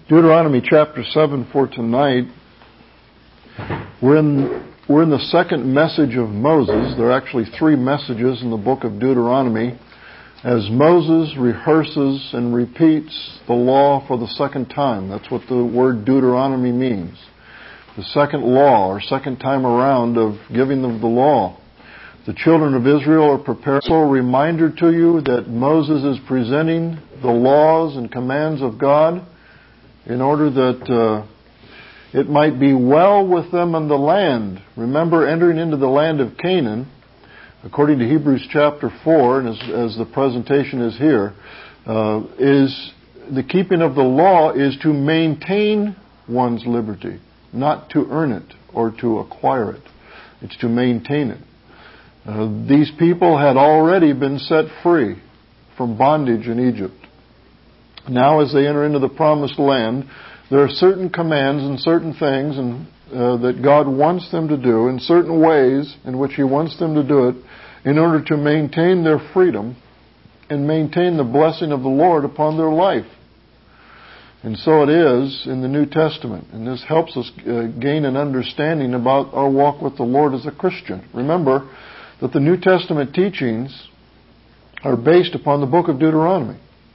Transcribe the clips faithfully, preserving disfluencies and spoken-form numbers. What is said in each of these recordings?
Deuteronomy chapter seven for tonight. We're in, we're in the second message of Moses. There are actually three messages in the book of Deuteronomy as Moses rehearses and repeats the law for the second time. That's what the word Deuteronomy means. The second law, or second time around of giving them the law. The children of Israel are prepared. So a reminder to you that Moses is presenting the laws and commands of God in order that uh, it might be well with them in the land. Remember, entering into the land of Canaan, according to Hebrews chapter four, and as, as the presentation is here, uh, is the keeping of the law is to maintain one's liberty, not to earn it or to acquire it. It's to maintain it. Uh, these people had already been set free from bondage in Egypt. Now as they enter into the promised land, there are certain commands and certain things and, uh, that God wants them to do in certain ways in which He wants them to do it in order to maintain their freedom and maintain the blessing of the Lord upon their life. And so it is in the New Testament. And this helps us uh, gain an understanding about our walk with the Lord as a Christian. Remember that the New Testament teachings are based upon the book of Deuteronomy.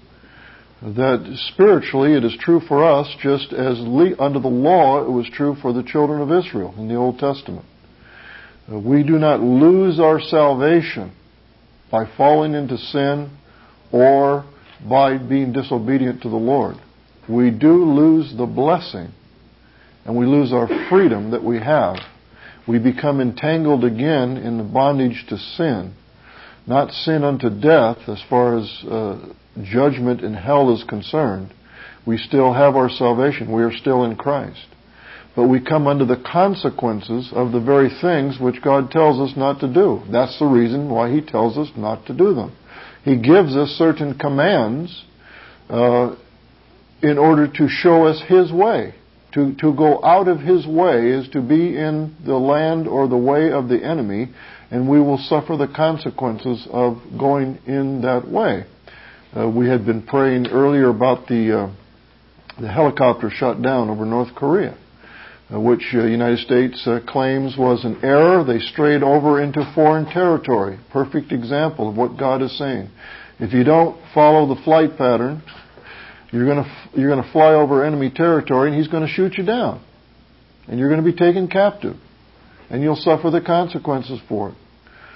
That spiritually it is true for us just as le- under the law it was true for the children of Israel in the Old Testament. Uh, we do not lose our salvation by falling into sin or by being disobedient to the Lord. We do lose the blessing and we lose our freedom that we have. We become entangled again in the bondage to sin. Not sin unto death as far as uh, judgment in hell is concerned. We still have our salvation. We are still in Christ. But we come under the consequences of the very things which God tells us not to do. That's the reason why He tells us not to do them. He gives us certain commands uh, in order to show us His way. To, to go out of His way is to be in the land or the way of the enemy, and we will suffer the consequences of going in that way. Uh, we had been praying earlier about the uh, the helicopter shot down over North Korea, uh, which the uh, United States uh, claims was an error. They strayed over into foreign territory. Perfect example of what God is saying. If you don't follow the flight pattern, you're going to you're going to fly over enemy territory, and He's going to shoot you down, and you're going to be taken captive, and you'll suffer the consequences for it.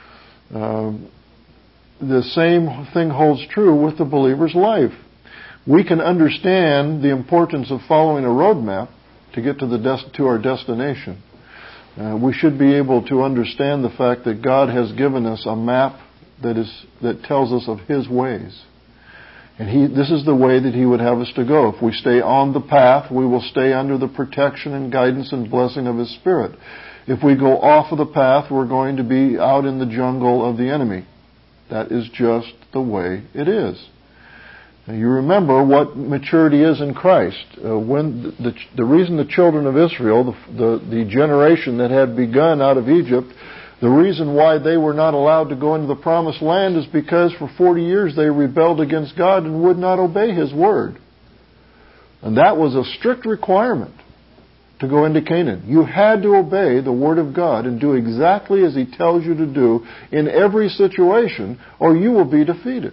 Um, the same thing holds true with the believer's life. We can understand the importance of following a roadmap to get to the des- to our destination. Uh, we should be able to understand the fact that God has given us a map that is that tells us of His ways. And he, this is the way that He would have us to go. If we stay on the path, we will stay under the protection and guidance and blessing of His Spirit. If we go off of the path, we're going to be out in the jungle of the enemy. That is just the way it is. Now you remember what maturity is in Christ. Uh, when the, the, the reason the children of Israel, the, the, the generation that had begun out of Egypt, the reason why they were not allowed to go into the promised land is because for forty years they rebelled against God and would not obey His word. And that was a strict requirement to go into Canaan. You had to obey the word of God and do exactly as He tells you to do in every situation, or you will be defeated.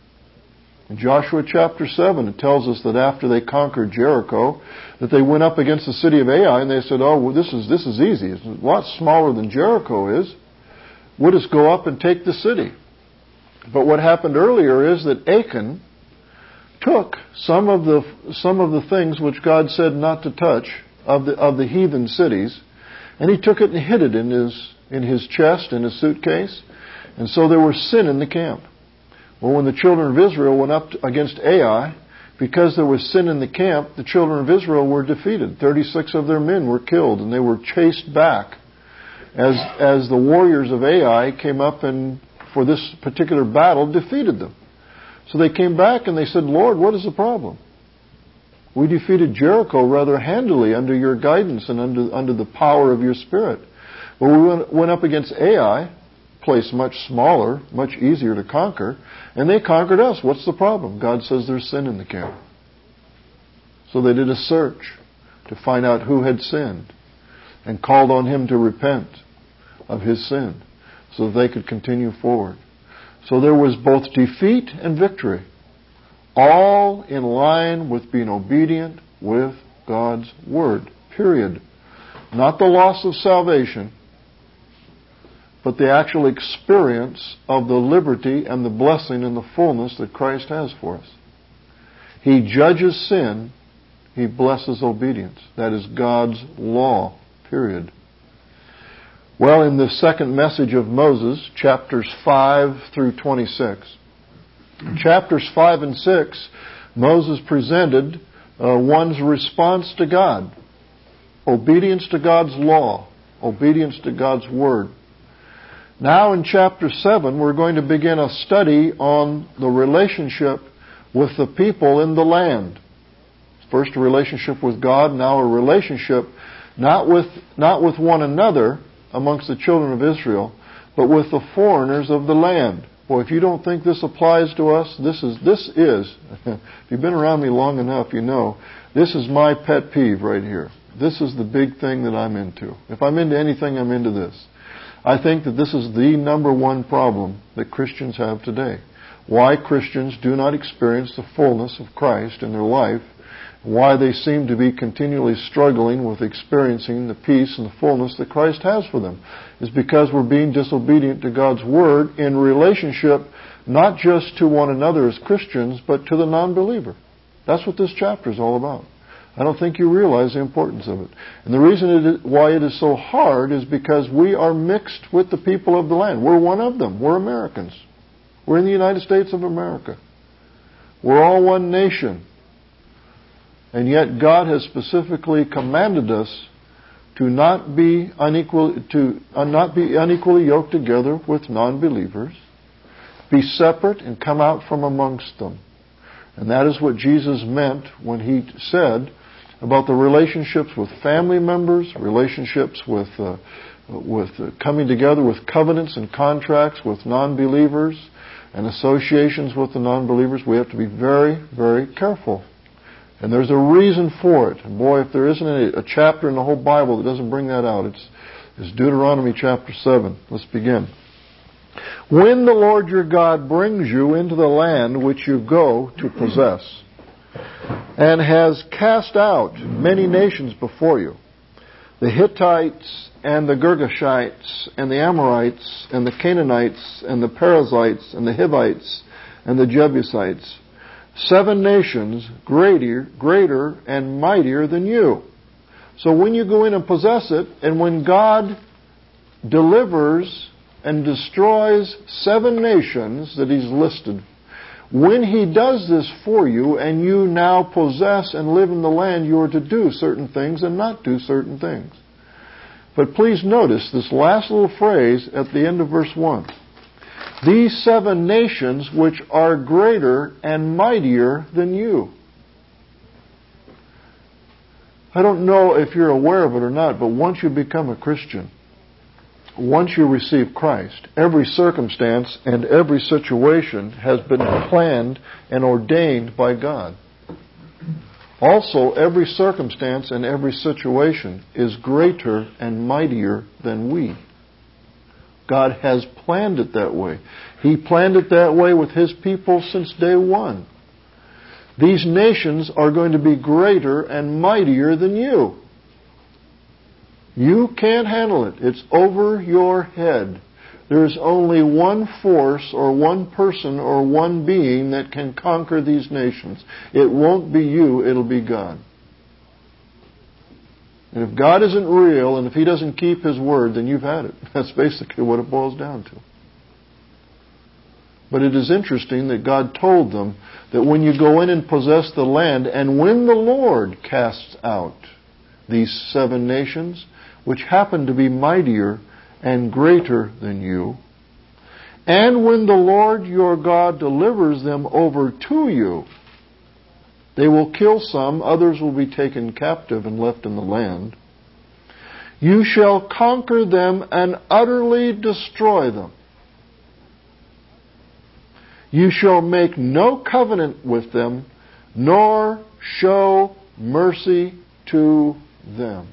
In Joshua chapter seven, it tells us that after they conquered Jericho, that they went up against the city of Ai and they said, oh, well, this is this is easy. It's a lot smaller than Jericho is. We'll just go up and take the city. But what happened earlier is that Achan took some of the some of the things which God said not to touch of the of the heathen cities, and he took it and hid it in his in his chest, in his suitcase, and so there was sin in the camp. Well, when the children of Israel went up against Ai, because there was sin in the camp, the children of Israel were defeated. Thirty-six of their men were killed, and they were chased back as as the warriors of Ai came up and, for this particular battle, defeated them. So they came back and they said, Lord, what is the problem? We defeated Jericho rather handily under your guidance and under under the power of your Spirit. Well, we went, went up against Ai, place much smaller, much easier to conquer, and they conquered us. What's the problem? God says there's sin in the camp. So they did a search to find out who had sinned and called on him to repent of his sin so that they could continue forward. So there was both defeat and victory, all in line with being obedient with God's Word, period. Not the loss of salvation, but the actual experience of the liberty and the blessing and the fullness that Christ has for us. He judges sin, He blesses obedience. That is God's law, period. Well, in the second message of Moses, chapters five through twenty-six, in chapters five and six, Moses presented uh, one's response to God. Obedience to God's law. Obedience to God's Word. Now in chapter seven, we're going to begin a study on the relationship with the people in the land. First a relationship with God, now a relationship not with, not with one another amongst the children of Israel, but with the foreigners of the land. Boy, if you don't think this applies to us, this is, this is, if you've been around me long enough, you know, this is my pet peeve right here. This is the big thing that I'm into. If I'm into anything, I'm into this. I think that this is the number one problem that Christians have today. Why Christians do not experience the fullness of Christ in their life, why they seem to be continually struggling with experiencing the peace and the fullness that Christ has for them, is because we're being disobedient to God's Word in relationship not just to one another as Christians, but to the non-believer. That's what this chapter is all about. I don't think you realize the importance of it. And the reason it is, why it is so hard is because we are mixed with the people of the land. We're one of them. We're Americans. We're in the United States of America. We're all one nation. And yet God has specifically commanded us to not be unequal, to uh, not be unequally yoked together with non-believers. Be separate and come out from amongst them. And that is what Jesus meant when He said about the relationships with family members, relationships with uh, with uh, coming together with covenants and contracts with non-believers and associations with the non-believers. We have to be very, very careful. And there's a reason for it. And boy, if there isn't a, a chapter in the whole Bible that doesn't bring that out, it's, it's Deuteronomy chapter seven. Let's begin. When the Lord your God brings you into the land which you go to possess, and has cast out many nations before you, the Hittites and the Girgashites and the Amorites and the Canaanites and the Perizzites and the Hivites and the Jebusites, seven nations greater, greater and mightier than you. So when you go in and possess it, and when God delivers and destroys seven nations that He's listed, when He does this for you and you now possess and live in the land, you are to do certain things and not do certain things. But please notice this last little phrase at the end of verse one. These seven nations which are greater and mightier than you. I don't know if you're aware of it or not, but once you become a Christian, once you receive Christ, every circumstance and every situation has been planned and ordained by God. Also, every circumstance and every situation is greater and mightier than we. God has planned it that way. He planned it that way with His people since day one. These nations are going to be greater and mightier than you. You can't handle it. It's over your head. There's only one force or one person or one being that can conquer these nations. It won't be you, it'll be God. And if God isn't real, and if He doesn't keep His word, then you've had it. That's basically what it boils down to. But it is interesting that God told them that when you go in and possess the land, and when the Lord casts out these seven nations, which happen to be mightier and greater than you, and when the Lord your God delivers them over to you, they will kill some, others will be taken captive and left in the land. You shall conquer them and utterly destroy them. You shall make no covenant with them, nor show mercy to them.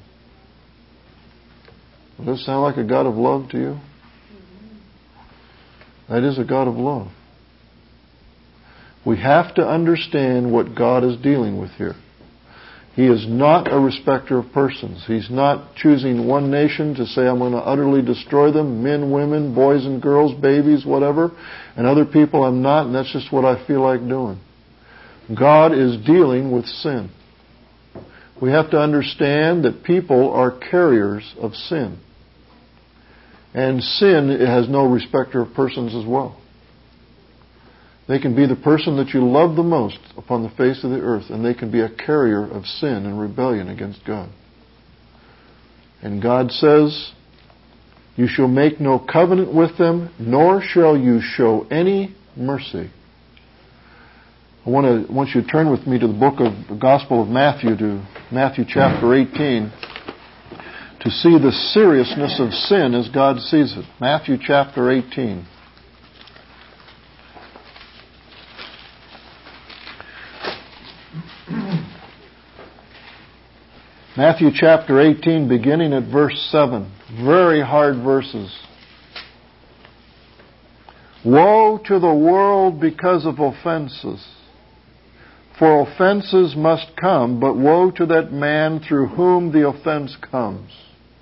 Does that sound like a God of love to you? That is a God of love. We have to understand what God is dealing with here. He is not a respecter of persons. He's not choosing one nation to say, I'm going to utterly destroy them, men, women, boys and girls, babies, whatever, and other people I'm not, and that's just what I feel like doing. God is dealing with sin. We have to understand that people are carriers of sin. And sin has no respecter of persons as well. They can be the person that you love the most upon the face of the earth, and they can be a carrier of sin and rebellion against God. And God says, you shall make no covenant with them, nor shall you show any mercy. I want to I want you to turn with me to the book of the Gospel of Matthew, to Matthew chapter eighteen, to see the seriousness of sin as God sees it. Matthew chapter eighteen. Matthew chapter eighteen, beginning at verse seven. Very hard verses. Woe to the world because of offenses. For offenses must come, but woe to that man through whom the offense comes.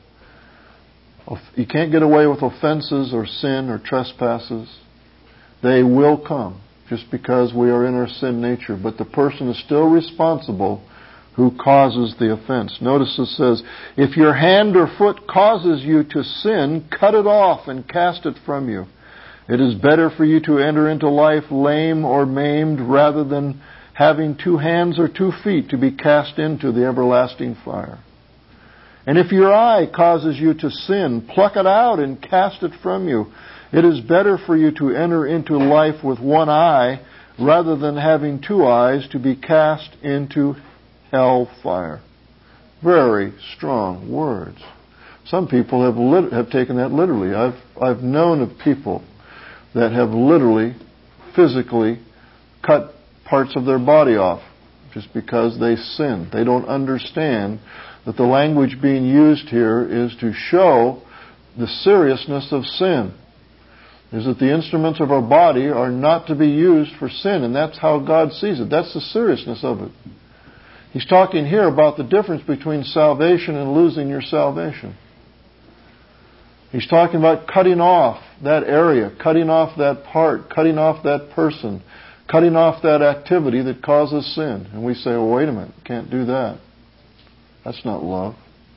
You can't get away with offenses or sin or trespasses. They will come just because we are in our sin nature. But the person is still responsible who causes the offense. Notice it says, if your hand or foot causes you to sin, cut it off and cast it from you. It is better for you to enter into life lame or maimed rather than having two hands or two feet to be cast into the everlasting fire. And if your eye causes you to sin, pluck it out and cast it from you. It is better for you to enter into life with one eye rather than having two eyes to be cast into hell fire. Very strong words. Some people have lit- have taken that literally. I've I've known of people that have literally, physically cut parts of their body off just because they sinned. They don't understand that the language being used here is to show the seriousness of sin. Is that the instruments of our body are not to be used for sin, and that's how God sees it. That's the seriousness of it. He's talking here about the difference between salvation and losing your salvation. He's talking about cutting off that area, cutting off that part, cutting off that person, cutting off that activity that causes sin. And we say, well, wait a minute, can't do that. That's not love.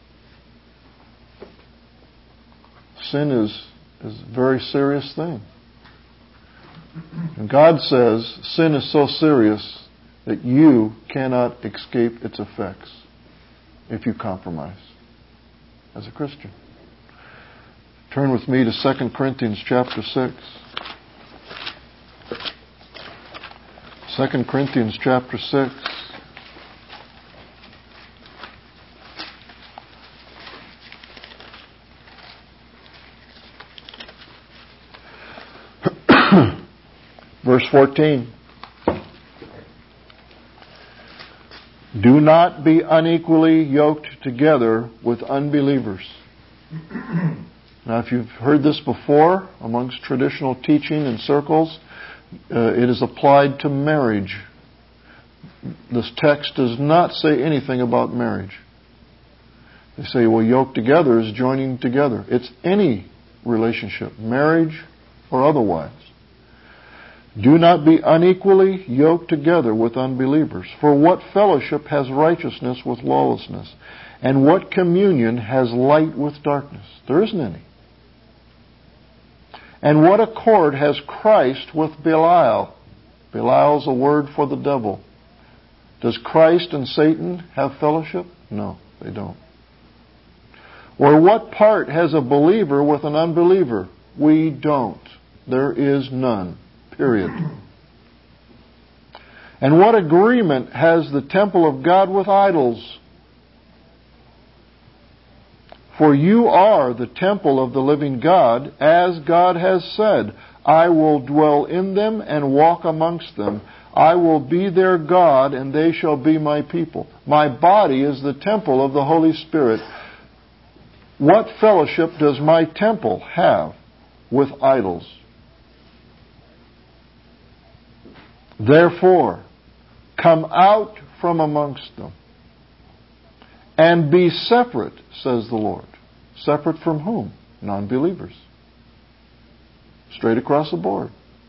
Sin is, is a very serious thing. And God says sin is so serious that you cannot escape its effects if you compromise as a Christian. Turn with me to Second Corinthians chapter six. Second Corinthians chapter six. Verse fourteen. Do not be unequally yoked together with unbelievers. Now, if you've heard this before amongst traditional teaching in circles, uh, it is applied to marriage. This text does not say anything about marriage. They say, well, yoked together is joining together. It's any relationship, marriage or otherwise. Do not be unequally yoked together with unbelievers. For what fellowship has righteousness with lawlessness? And what communion has light with darkness? There isn't any. And what accord has Christ with Belial? Belial is a word for the devil. Does Christ and Satan have fellowship? No, they don't. Or what part has a believer with an unbeliever? We don't. There is none. Period. And what agreement has the temple of God with idols? For you are the temple of the living God, as God has said, I will dwell in them and walk amongst them. I will be their God, and they shall be my people. My body is the temple of the Holy Spirit. What fellowship does my temple have with idols? Therefore, come out from amongst them, and be separate, says the Lord. Separate from whom? Non-believers. Straight across the board.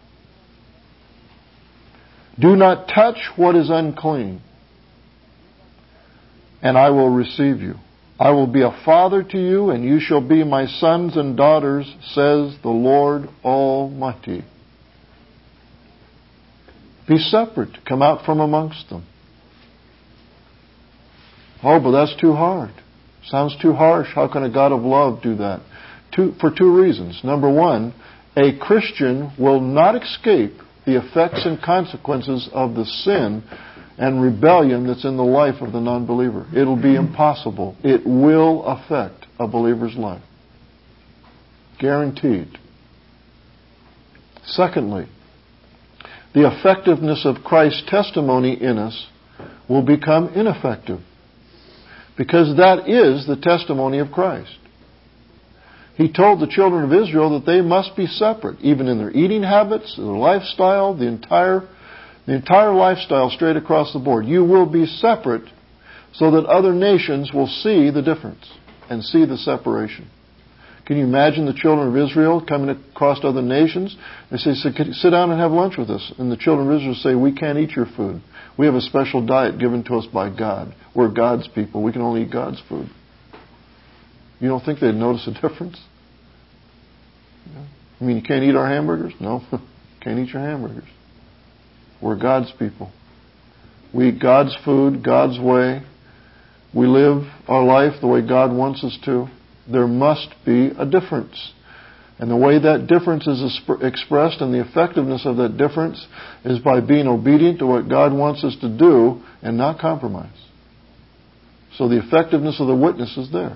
Do not touch what is unclean, and I will receive you. I will be a father to you, and you shall be my sons and daughters, says the Lord Almighty. Be separate. Come out from amongst them. Oh, but that's too hard. Sounds too harsh. How can a God of love do that? Two, for two reasons. Number one, a Christian will not escape the effects and consequences of the sin and rebellion that's in the life of the non-believer. It'll be impossible. It will affect a believer's life. Guaranteed. Secondly, the effectiveness of Christ's testimony in us will become ineffective, because that is the testimony of Christ. He told the children of Israel that they must be separate, even in their eating habits, their lifestyle, the entire, the entire lifestyle straight across the board. You will be separate so that other nations will see the difference and see the separation. Can you imagine the children of Israel coming across other nations? They say, sit down and have lunch with us. And the children of Israel say, we can't eat your food. We have a special diet given to us by God. We're God's people. We can only eat God's food. You don't think they'd notice a difference? I mean, you can't eat our hamburgers? No, can't eat your hamburgers. We're God's people. We eat God's food, God's way. We live our life the way God wants us to. There must be a difference. And the way that difference is expressed and the effectiveness of that difference is by being obedient to what God wants us to do and not compromise. So the effectiveness of the witness is there.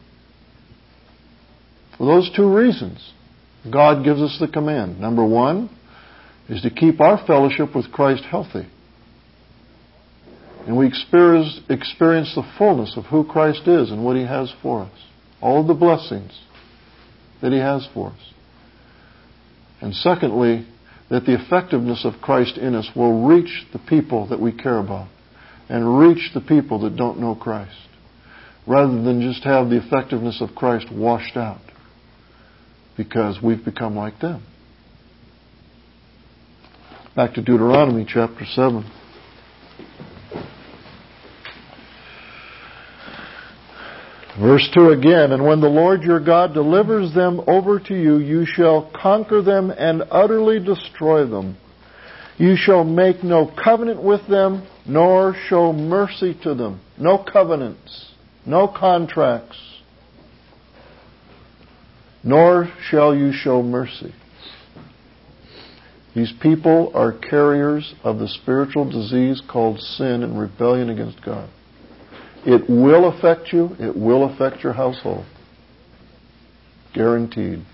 For those two reasons, God gives us the command. Number one is to keep our fellowship with Christ healthy. And we experience, experience the fullness of who Christ is and what He has for us. All of the blessings that He has for us. And secondly, that the effectiveness of Christ in us will reach the people that we care about and reach the people that don't know Christ, rather than just have the effectiveness of Christ washed out because we've become like them. Back to Deuteronomy chapter seven. Verse two again, and when the Lord your God delivers them over to you, you shall conquer them and utterly destroy them. You shall make no covenant with them, nor show mercy to them. No covenants, no contracts, nor shall you show mercy. These people are carriers of the spiritual disease called sin and rebellion against God. It will affect you. It will affect your household. Guaranteed.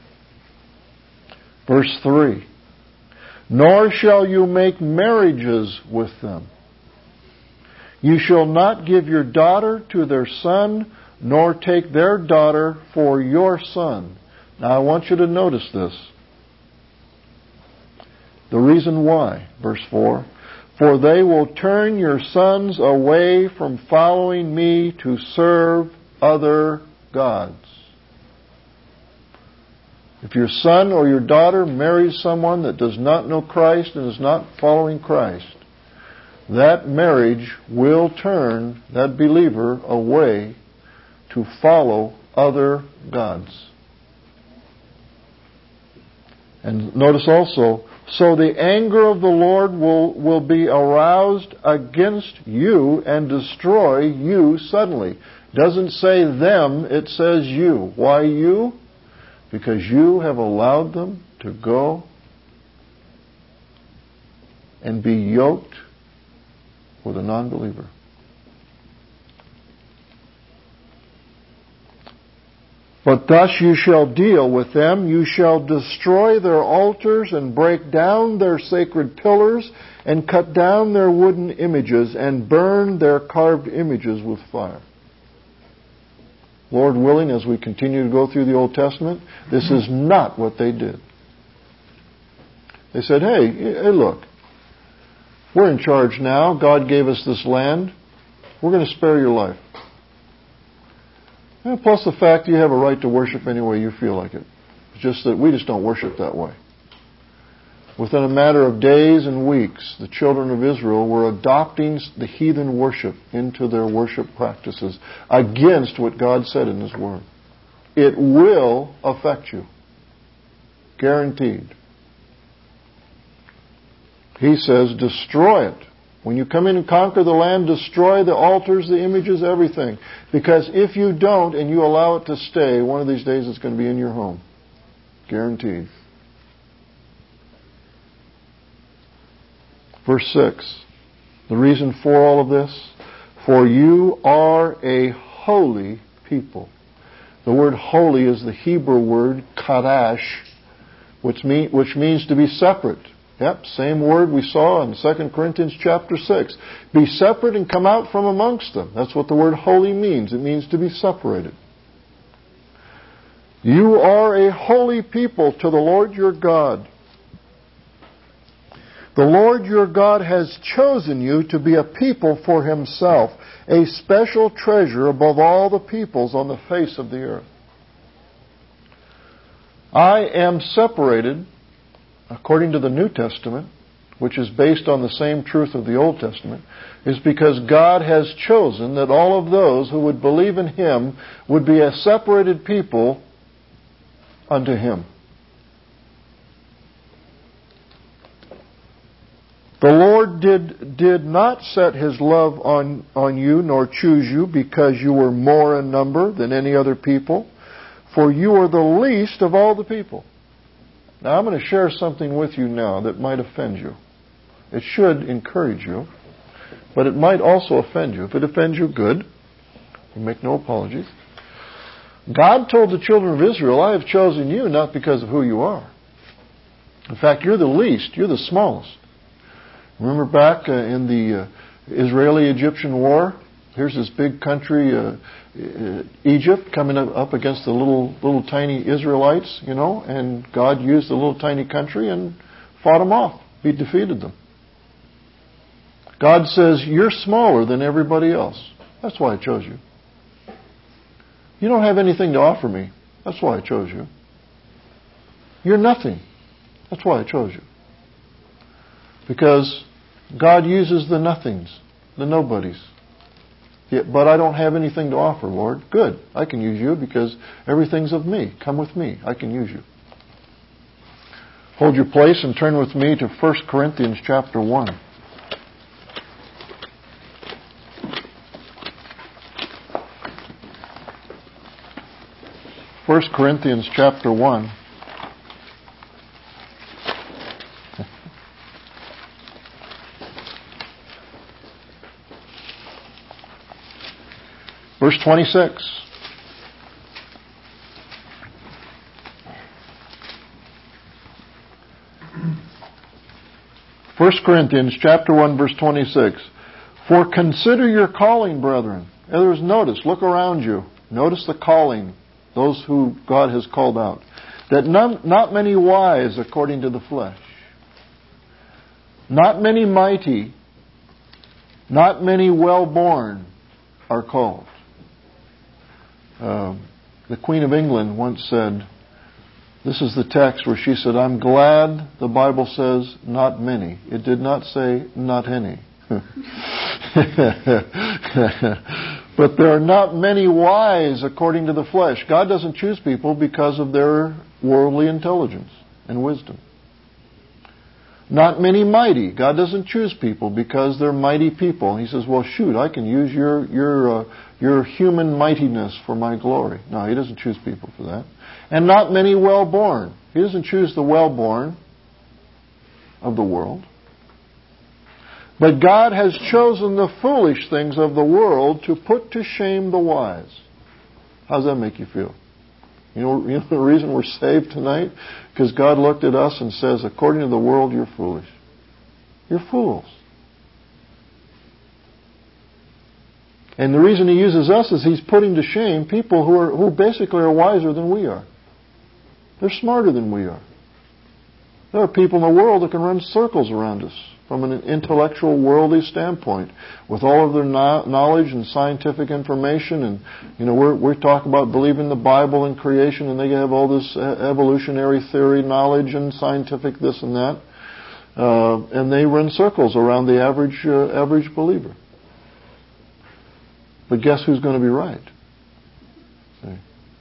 Verse three. Nor shall you make marriages with them. You shall not give your daughter to their son, nor take their daughter for your son. Now I want you to notice this. The reason why. Verse four. For they will turn your sons away from following me to serve other gods. If your son or your daughter marries someone that does not know Christ and is not following Christ, that marriage will turn that believer away to follow other gods. And notice also, so the anger of the Lord will, will be aroused against you and destroy you suddenly. Doesn't say them, it says you. Why you? Because you have allowed them to go and be yoked with a non-believer. But thus you shall deal with them. You shall destroy their altars and break down their sacred pillars and cut down their wooden images and burn their carved images with fire. Lord willing, as we continue to go through the Old Testament, this is not what they did. They said, hey, hey, look, we're in charge now. God gave us this land. We're going to spare your life. And plus the fact you have a right to worship any way you feel like it. It's just that we just don't worship that way. Within a matter of days and weeks, the children of Israel were adopting the heathen worship into their worship practices against what God said in His Word. It will affect you. Guaranteed. He says, destroy it. When you come in and conquer the land, destroy the altars, the images, everything. Because if you don't and you allow it to stay, one of these days it's going to be in your home. Guaranteed. Verse six. The reason for all of this? For you are a holy people. The word holy is the Hebrew word kadash, which, mean, which means to be separate. Yep, same word we saw in Second Corinthians chapter six. Be separate and come out from amongst them. That's what the word holy means. It means to be separated. You are a holy people to the Lord your God. The Lord your God has chosen you to be a people for Himself, a special treasure above all the peoples on the face of the earth. I am separated, according to the New Testament, which is based on the same truth of the Old Testament, is because God has chosen that all of those who would believe in Him would be a separated people unto Him. The Lord did, did not set His love on, on you, nor choose you, because you were more in number than any other people, for you are the least of all the people. Now I'm going to share something with you now that might offend you. It should encourage you, but it might also offend you. If it offends you, good. We make no apologies. God told the children of Israel, I have chosen you not because of who you are. In fact, you're the least. You're the smallest. Remember back uh, in the uh, Israeli-Egyptian war? Here's this big country, uh, uh, Egypt, coming up, up against the little little tiny Israelites, you know, and God used the little tiny country and fought them off. He defeated them. God says, you're smaller than everybody else. That's why I chose you. You don't have anything to offer me. That's why I chose you. You're nothing. That's why I chose you. Because God uses the nothings, the nobodies. Yeah, but I don't have anything to offer, Lord. Good. I can use you because everything's of me. Come with me. I can use you. Hold your place and turn with me to First Corinthians chapter one. First Corinthians chapter one. Verse twenty-six. First Corinthians chapter one, verse twenty-six. For consider your calling, brethren. In other words, notice, look around you. Notice the calling, those who God has called out. That none, not many wise according to the flesh. Not many mighty. Not many well-born are called. Uh, the Queen of England once said, this is the text where she said, I'm glad the Bible says not many. It did not say not any. But there are not many wise according to the flesh. God doesn't choose people because of their worldly intelligence and wisdom. Not many mighty. God doesn't choose people because they're mighty people. He says, well, shoot, I can use your your uh, your human mightiness for my glory. No, He doesn't choose people for that. And not many well-born. He doesn't choose the well-born of the world. But God has chosen the foolish things of the world to put to shame the wise. How does that make you feel? You know, you know the reason we're saved tonight? Because God looked at us and says, according to the world, you're foolish. You're fools. And the reason He uses us is He's putting to shame people who are who basically are wiser than we are. They're smarter than we are. There are people in the world that can run circles around us from an intellectual, worldly standpoint, with all of their knowledge and scientific information. And you know, we're we talk about believing the Bible and creation, and they have all this evolutionary theory knowledge and scientific this and that, uh, and they run circles around the average uh, average believer. But guess who's going to be right? See?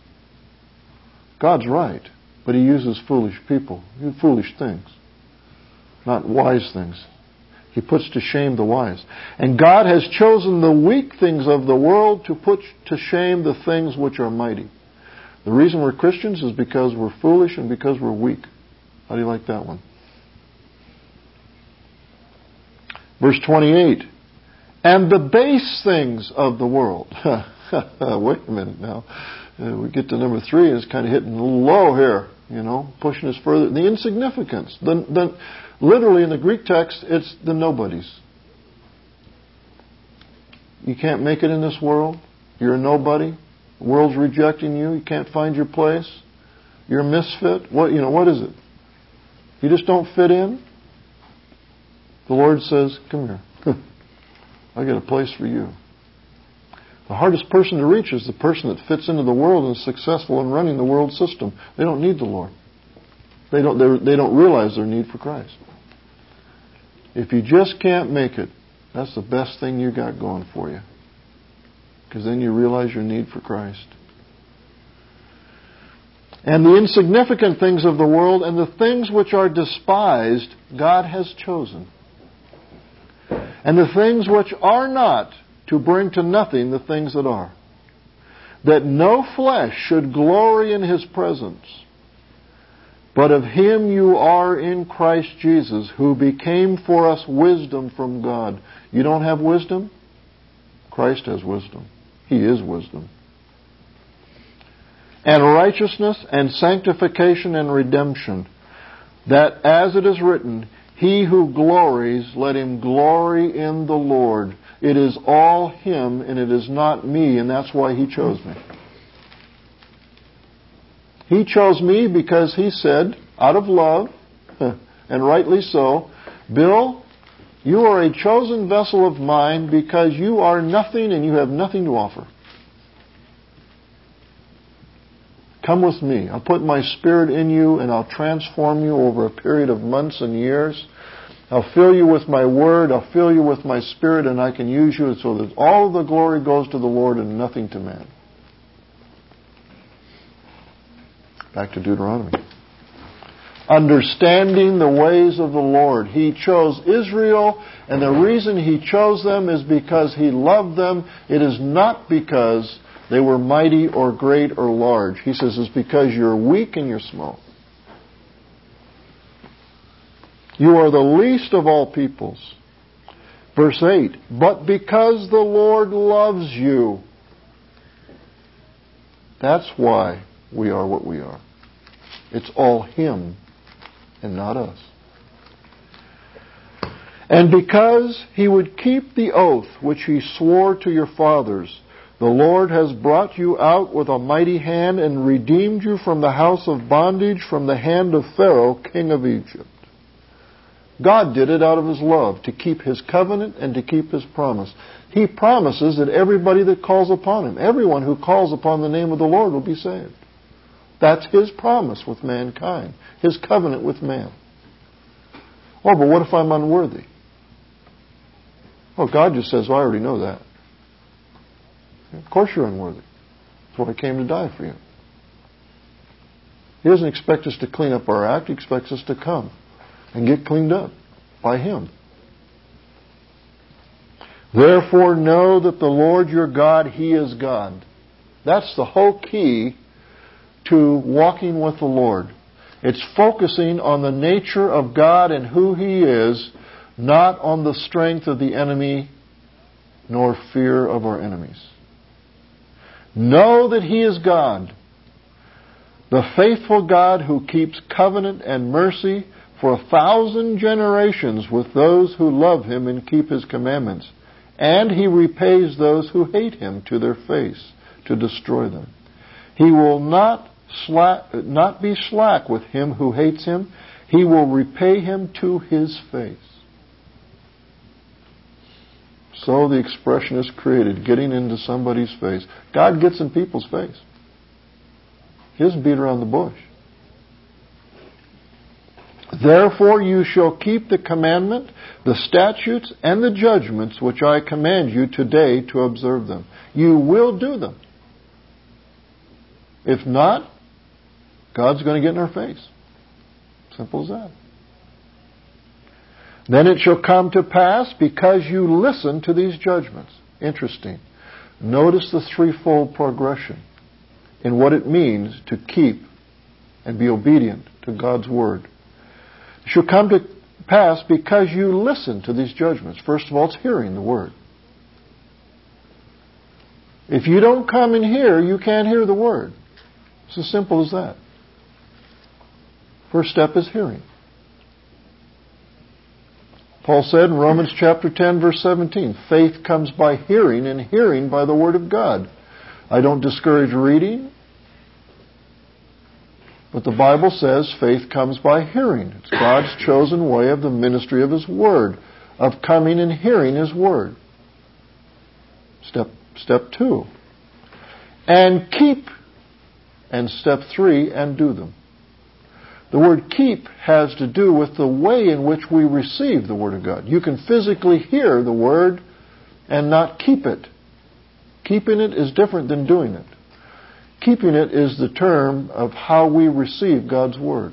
God's right, but He uses foolish people, foolish things, not wise things. He puts to shame the wise. And God has chosen the weak things of the world to put to shame the things which are mighty. The reason we're Christians is because we're foolish and because we're weak. How do you like that one? Verse twenty-eight. And the base things of the world. Wait a minute now. Uh, we get to number three and it's kind of hitting a little low here, you know, pushing us further. The insignificance. The, the, literally in the Greek text, it's the nobodies. You can't make it in this world. You're a nobody. The world's rejecting you. You can't find your place. You're a misfit. What, you know, what is it? You just don't fit in. The Lord says, come here. I got a place for you. The hardest person to reach is the person that fits into the world and is successful in running the world system. They don't need the Lord. They don't, they don't realize their need for Christ. If you just can't make it, that's the best thing you got going for you. Because then you realize your need for Christ. And the insignificant things of the world and the things which are despised, God has chosen. And the things which are not, to bring to nothing the things that are. That no flesh should glory in His presence. But of Him you are in Christ Jesus, who became for us wisdom from God. You don't have wisdom? Christ has wisdom. He is wisdom. And righteousness and sanctification and redemption. That as it is written, he who glories, let him glory in the Lord. It is all Him and it is not me, and that's why He chose me. He chose me because He said, out of love, and rightly so, Bill, you are a chosen vessel of mine because you are nothing and you have nothing to offer. Come with me. I'll put my Spirit in you and I'll transform you over a period of months and years. I'll fill you with my Word. I'll fill you with my Spirit, and I can use you so that all the glory goes to the Lord and nothing to man. Back to Deuteronomy. Understanding the ways of the Lord. He chose Israel, and the reason He chose them is because He loved them. It is not because they were mighty or great or large. He says it's because you're weak and you're small. You are the least of all peoples. Verse eight, but because the Lord loves you. That's why we are what we are. It's all Him and not us. And because He would keep the oath which He swore to your fathers, the Lord has brought you out with a mighty hand and redeemed you from the house of bondage, from the hand of Pharaoh, king of Egypt. God did it out of His love, to keep His covenant and to keep His promise. He promises that everybody that calls upon Him, everyone who calls upon the name of the Lord will be saved. That's His promise with mankind, His covenant with man. Oh, but what if I'm unworthy? Oh, God just says, well, I already know that. Of course you're unworthy. That's why I came to die for you. He doesn't expect us to clean up our act. He expects us to come and get cleaned up by Him. Therefore know that the Lord your God, He is God. That's the whole key to walking with the Lord. It's focusing on the nature of God and who He is, not on the strength of the enemy nor fear of our enemies. Know that He is God. The faithful God who keeps covenant and mercy for a thousand generations with those who love Him and keep His commandments. And He repays those who hate Him to their face to destroy them. He will not slack, not be slack with him who hates Him. He will repay him to his face. So the expression is created, getting into somebody's face. God gets in people's face. He doesn't beat around the bush. Therefore you shall keep the commandment, the statutes, and the judgments which I command you today to observe them. You will do them. If not, God's going to get in our face. Simple as that. Then it shall come to pass, because you listen to these judgments. Interesting. Notice the threefold progression in what it means to keep and be obedient to God's Word. It shall come to pass because you listen to these judgments. First of all, it's hearing the Word. If you don't come and hear, you can't hear the Word. It's as simple as that. First step is hearing. Paul said in Romans chapter ten, verse seventeen, faith comes by hearing, and hearing by the Word of God. I don't discourage reading, but the Bible says faith comes by hearing. It's God's chosen way of the ministry of His Word, of coming and hearing His Word. Step, step two. And keep. And step three, and do them. The word keep has to do with the way in which we receive the Word of God. You can physically hear the Word and not keep it. Keeping it is different than doing it. Keeping it is the term of how we receive God's Word.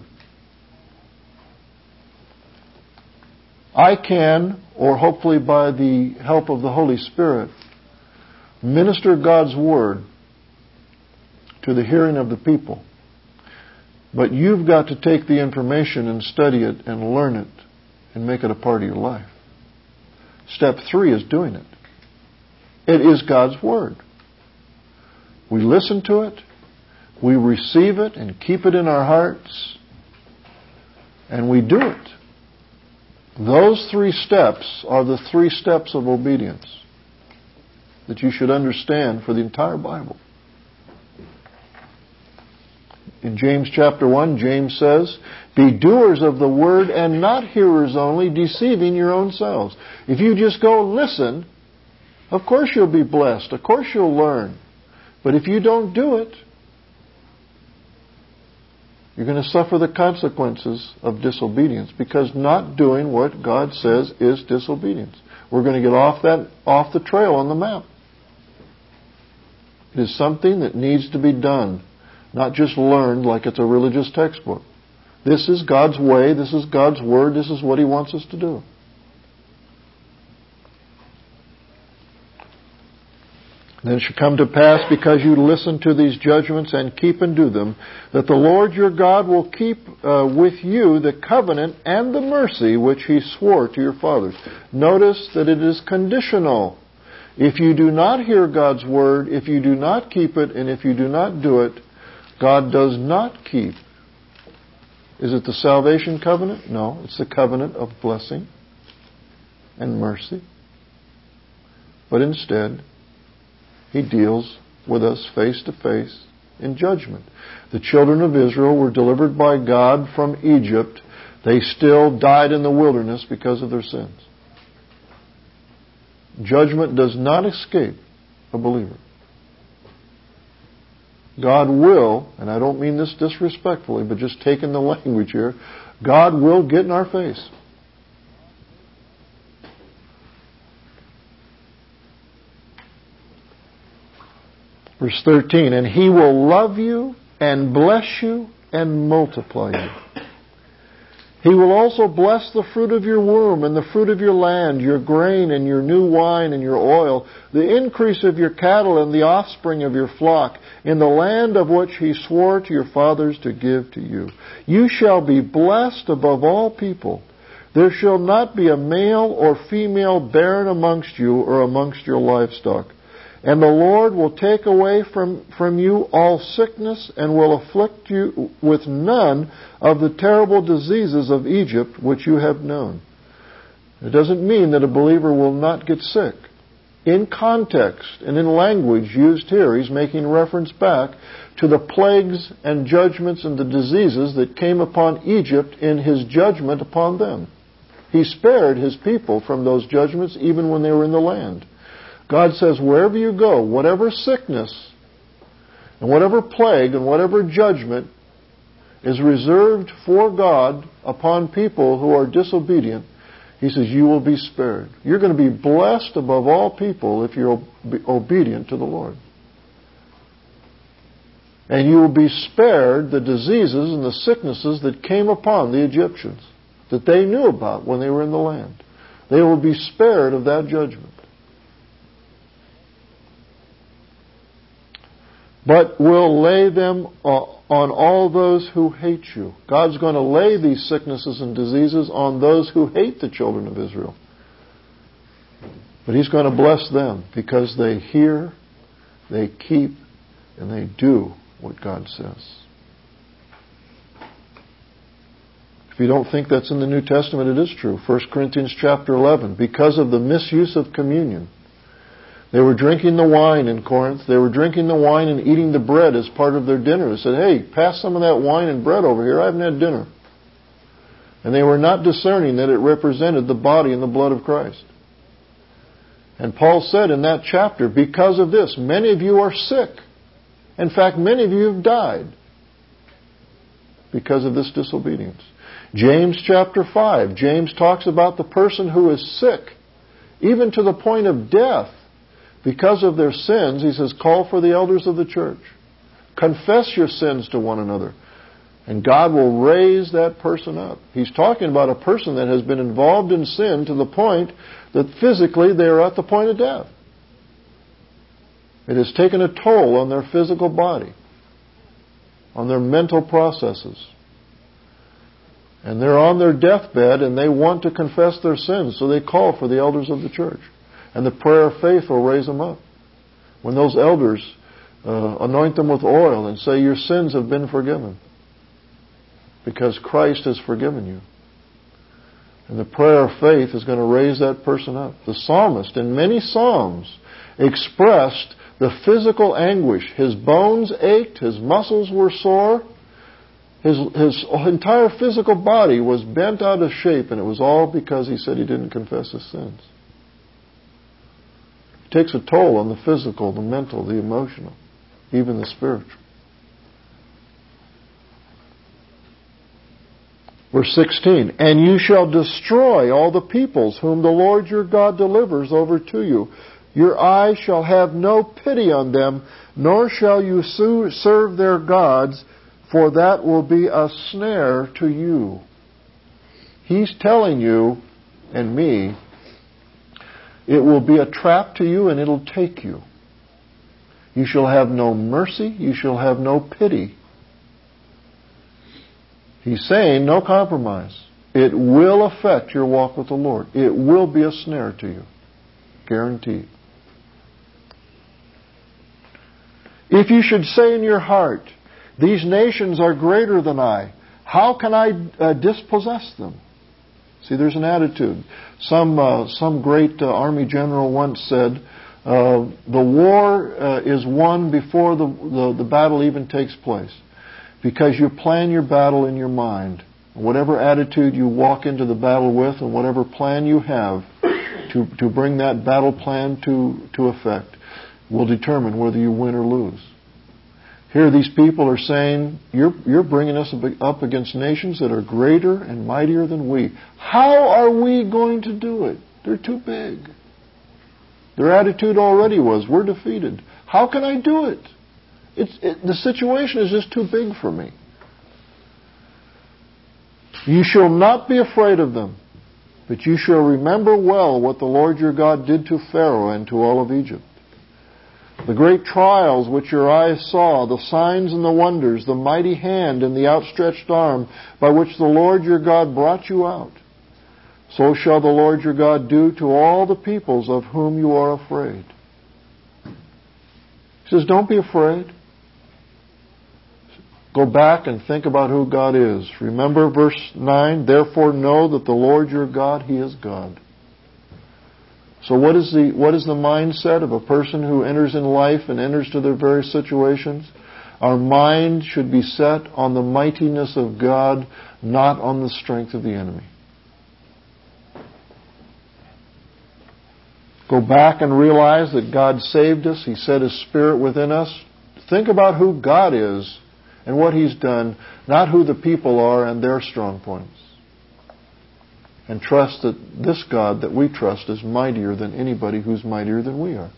I can, or hopefully by the help of the Holy Spirit, minister God's Word to the hearing of the people. But you've got to take the information and study it and learn it and make it a part of your life. Step three is doing it. It is God's Word. We listen to it, we receive it and keep it in our hearts, and we do it. Those three steps are the three steps of obedience that you should understand for the entire Bible. In James chapter one, James says, be doers of the word and not hearers only, deceiving your own selves. If you just go listen, of course you'll be blessed. Of course you'll learn. But if you don't do it, you're going to suffer the consequences of disobedience, because not doing what God says is disobedience. We're going to get off that off the trail on the map. It is something that needs to be done. Not just learned like it's a religious textbook. This is God's way. This is God's Word. This is what He wants us to do. Then it shall come to pass, because you listen to these judgments and keep and do them, that the Lord your God will keep uh, with you the covenant and the mercy which He swore to your fathers. Notice that it is conditional. If you do not hear God's Word, if you do not keep it, and if you do not do it, God does not keep. Is it the salvation covenant? No, it's the covenant of blessing and mercy. But instead, He deals with us face to face in judgment. The children of Israel were delivered by God from Egypt. They still died in the wilderness because of their sins. Judgment does not escape a believer. God will, and I don't mean this disrespectfully, but just taking the language here, God will get in our face. Verse thirteen, and He will love you and bless you and multiply you. He will also bless the fruit of your womb and the fruit of your land, your grain and your new wine and your oil, the increase of your cattle and the offspring of your flock, in the land of which He swore to your fathers to give to you. You shall be blessed above all people. There shall not be a male or female barren amongst you or amongst your livestock. And the Lord will take away from, from you all sickness and will afflict you with none of the terrible diseases of Egypt which you have known. It doesn't mean that a believer will not get sick. In context and in language used here, he's making reference back to the plagues and judgments and the diseases that came upon Egypt in His judgment upon them. He spared His people from those judgments even when they were in the land. God says, wherever you go, whatever sickness and whatever plague and whatever judgment is reserved for God upon people who are disobedient, He says, you will be spared. You're going to be blessed above all people if you're obedient to the Lord. And you will be spared the diseases and the sicknesses that came upon the Egyptians, that they knew about when they were in the land. They will be spared of that judgment. But will lay them on all those who hate you. God's going to lay these sicknesses and diseases on those who hate the children of Israel. But He's going to bless them because they hear, they keep, and they do what God says. If you don't think that's in the New Testament, it is true. First Corinthians chapter eleven, because of the misuse of communion. They were drinking the wine in Corinth. They were drinking the wine and eating the bread as part of their dinner. They said, hey, pass some of that wine and bread over here. I haven't had dinner. And they were not discerning that it represented the body and the blood of Christ. And Paul said in that chapter, because of this, many of you are sick. In fact, many of you have died because of this disobedience. James chapter five, James talks about the person who is sick, even to the point of death. Because of their sins, he says, call for the elders of the church. Confess your sins to one another. And God will raise that person up. He's talking about a person that has been involved in sin to the point that physically they are at the point of death. It has taken a toll on their physical body, on their mental processes. And they're on their deathbed and they want to confess their sins, so they call for the elders of the church. And the prayer of faith will raise them up. When those elders uh, anoint them with oil and say, your sins have been forgiven because Christ has forgiven you. And the prayer of faith is going to raise that person up. The psalmist in many psalms expressed the physical anguish. His bones ached, his muscles were sore, his, his entire physical body was bent out of shape, and it was all because he said he didn't confess his sins. It takes a toll on the physical, the mental, the emotional, even the spiritual. Verse sixteen, and you shall destroy all the peoples whom the Lord your God delivers over to you. Your eye shall have no pity on them, nor shall you serve their gods, for that will be a snare to you. He's telling you and me, it will be a trap to you and it'll take you. You shall have no mercy, you shall have no pity. He's saying no compromise. It will affect your walk with the Lord. It will be a snare to you. Guaranteed. If you should say in your heart, these nations are greater than I, how can I uh, dispossess them? See, there's an attitude. Some uh, some great uh, army general once said, uh, the war uh, is won before the, the, the battle even takes place. Because you plan your battle in your mind. Whatever attitude you walk into the battle with and whatever plan you have to, to bring that battle plan to, to effect will determine whether you win or lose. Here these people are saying, you're, you're bringing us up against nations that are greater and mightier than we. How are we going to do it? They're too big. Their attitude already was, we're defeated. How can I do it? It's, it, the situation is just too big for me. You shall not be afraid of them, but you shall remember well what the Lord your God did to Pharaoh and to all of Egypt. The great trials which your eyes saw, the signs and the wonders, the mighty hand and the outstretched arm by which the Lord your God brought you out. So shall the Lord your God do to all the peoples of whom you are afraid. He says, don't be afraid. Go back and think about who God is. Remember verse nine, therefore know that the Lord your God, He is God. So what is the what is the mindset of a person who enters in life and enters to their various situations? Our mind should be set on the mightiness of God, not on the strength of the enemy. Go back and realize that God saved us. He set His Spirit within us. Think about who God is and what He's done, not who the people are and their strong points. And trust that this God that we trust is mightier than anybody who's mightier than we are.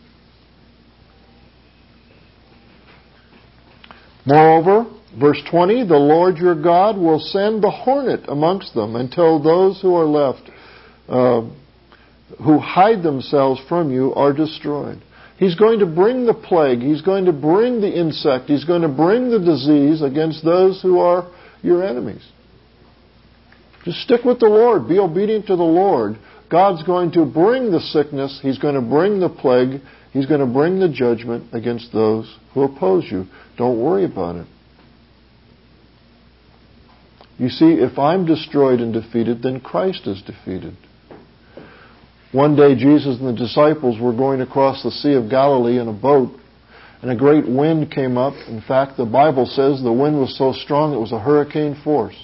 Moreover, verse twenty, the Lord your God will send the hornet amongst them until those who are left, uh, who hide themselves from you, are destroyed. He's going to bring the plague. He's going to bring the insect. He's going to bring the disease against those who are your enemies. Just stick with the Lord. Be obedient to the Lord. God's going to bring the sickness. He's going to bring the plague. He's going to bring the judgment against those who oppose you. Don't worry about it. You see, if I'm destroyed and defeated, then Christ is defeated. One day Jesus and the disciples were going across the Sea of Galilee in a boat, and a great wind came up. In fact, the Bible says the wind was so strong it was a hurricane force.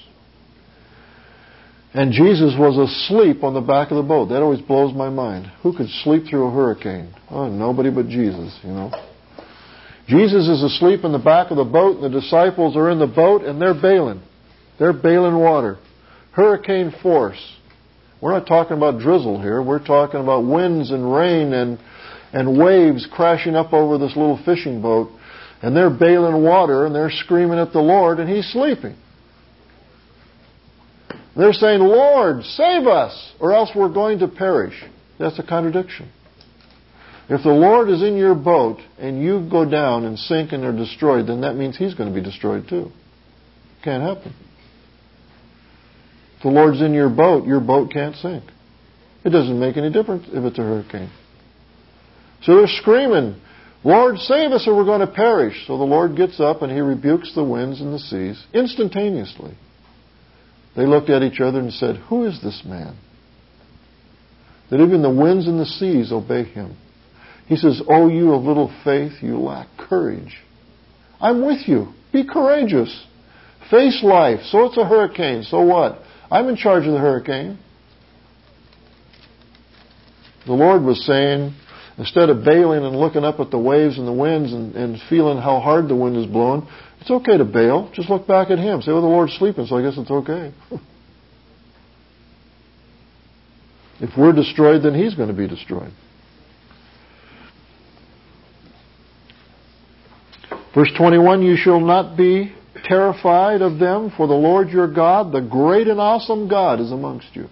And Jesus was asleep on the back of the boat. That always blows my mind. Who could sleep through a hurricane? Oh, nobody but Jesus, you know. Jesus is asleep in the back of the boat, and the disciples are in the boat, and they're bailing. They're bailing water. Hurricane force. We're not talking about drizzle here. We're talking about winds and rain and, and waves crashing up over this little fishing boat. And they're bailing water, and they're screaming at the Lord, and He's sleeping. They're saying, Lord, save us, or else we're going to perish. That's a contradiction. If the Lord is in your boat and you go down and sink and are destroyed, then that means He's going to be destroyed too. Can't happen. If the Lord's in your boat, your boat can't sink. It doesn't make any difference if it's a hurricane. So they're screaming, Lord, save us or we're going to perish. So the Lord gets up and He rebukes the winds and the seas instantaneously. They looked at each other and said, who is this man? That even the winds and the seas obey Him. He says, oh, you of little faith, you lack courage. I'm with you. Be courageous. Face life. So it's a hurricane. So what? I'm in charge of the hurricane. The Lord was saying, instead of bailing and looking up at the waves and the winds and, and feeling how hard the wind is blowing, it's okay to bail. Just look back at Him. Say, well, the Lord's sleeping, so I guess it's okay. If we're destroyed, then He's going to be destroyed. Verse twenty-one, you shall not be terrified of them, for the Lord your God, the great and awesome God, is amongst you.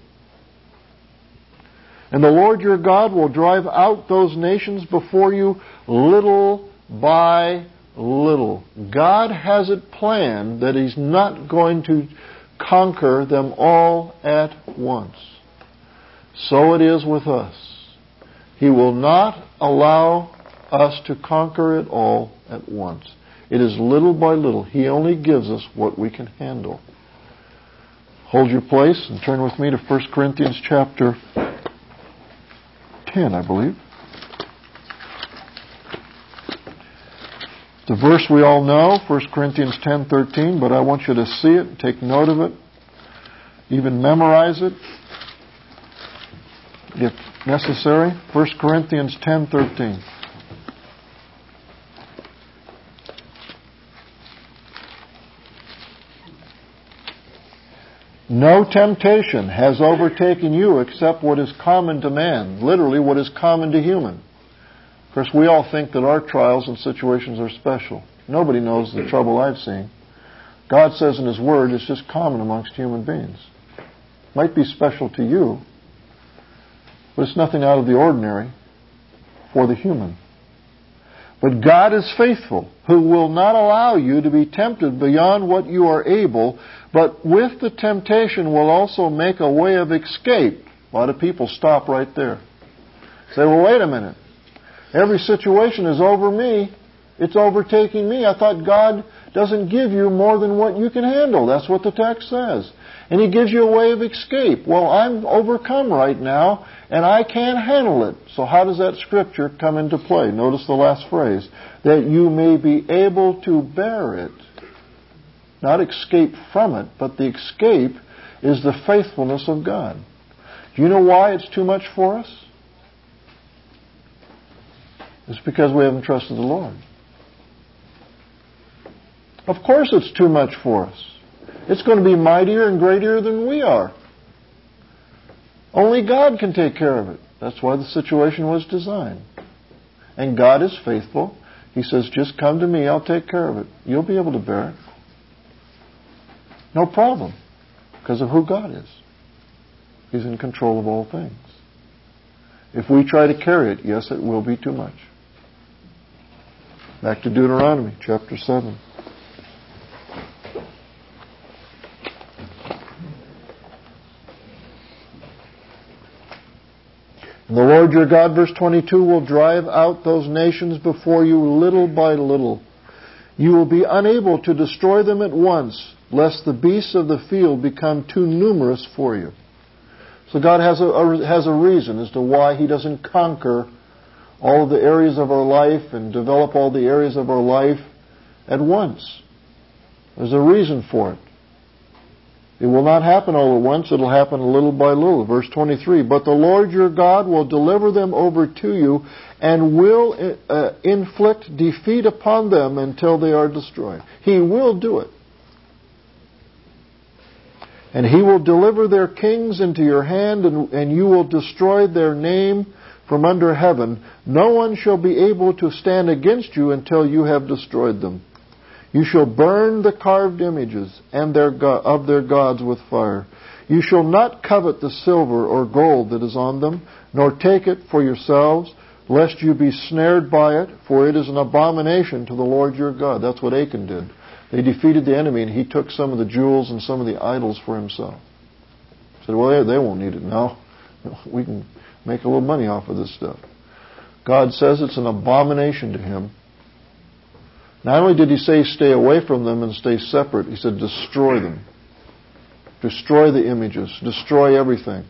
And the Lord your God will drive out those nations before you little by little. God has it planned that He's not going to conquer them all at once. So it is with us. He will not allow us to conquer it all at once. It is little by little. He only gives us what we can handle. Hold your place and turn with me to First Corinthians chapter ten, I believe. The verse we all know, First Corinthians ten thirteen, but I want you to see it, take note of it, even memorize it if necessary. First Corinthians ten thirteen. No temptation has overtaken you except what is common to man. Literally, what is common to human. Of course, we all think that our trials and situations are special. Nobody knows the trouble I've seen. God says in His Word it's just common amongst human beings. Might be special to you, but it's nothing out of the ordinary for the human. But God is faithful, who will not allow you to be tempted beyond what you are able, but with the temptation will also make a way of escape. A lot of people stop right there. Say, well, wait a minute. Every situation is over me. It's overtaking me. I thought God doesn't give you more than what you can handle. That's what the text says. And He gives you a way of escape. Well, I'm overcome right now, and I can't handle it. So how does that scripture come into play? Notice the last phrase. That you may be able to bear it. Not escape from it, but the escape is the faithfulness of God. Do you know why it's too much for us? It's because we haven't trusted the Lord. Of course it's too much for us. It's going to be mightier and greater than we are. Only God can take care of it. That's why the situation was designed. And God is faithful. He says, just come to me, I'll take care of it. You'll be able to bear it. No problem. Because of who God is. He's in control of all things. If we try to carry it, yes, it will be too much. Back to Deuteronomy chapter seven. And the Lord your God, verse twenty-two, will drive out those nations before you little by little. You will be unable to destroy them at once, lest the beasts of the field become too numerous for you. So God has a, a, has a reason as to why He doesn't conquer all of the areas of our life and develop all the areas of our life at once. There's a reason for it. It will not happen all at once. It will happen little by little. Verse twenty-three, but the Lord your God will deliver them over to you and will uh, inflict defeat upon them until they are destroyed. He will do it. And He will deliver their kings into your hand, and, and you will destroy their name from under heaven. No one shall be able to stand against you until you have destroyed them. You shall burn the carved images and their go- of their gods with fire. You shall not covet the silver or gold that is on them, nor take it for yourselves, lest you be snared by it, for it is an abomination to the Lord your God. That's what Achan did. They defeated the enemy, and he took some of the jewels and some of the idols for himself. He said, well, they, they won't need it now. We can make a little money off of this stuff. God says it's an abomination to Him. Not only did He say stay away from them and stay separate, He said destroy them. Destroy the images. Destroy everything.